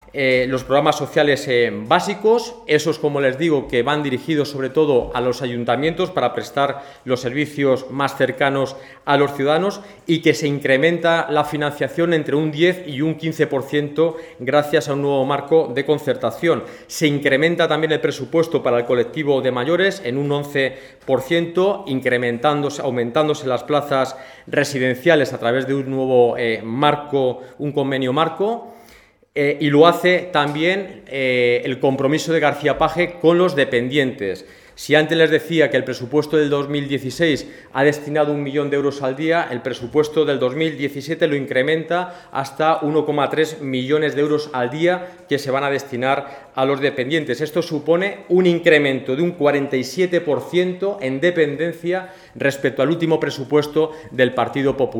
los programas sociales básicos, esos, como les digo, que van dirigidos sobre todo a los ayuntamientos para prestar los servicios más cercanos a los ciudadanos, y que se incrementa la financiación entre un 10 y un 15% gracias a un nuevo marco de concertación. Se incrementa también el presupuesto para el colectivo de mayores en un 11%, aumentándose las plazas residenciales a través de un nuevo marco, un convenio marco. Y lo hace también el compromiso de García Page con los dependientes. Si antes les decía que el presupuesto del 2016 ha destinado 1 millón de euros al día, el presupuesto del 2017 lo incrementa hasta 1,3 millones de euros al día que se van a destinar a los dependientes. Esto supone un incremento de un 47% en dependencia respecto al último presupuesto del Partido Popular.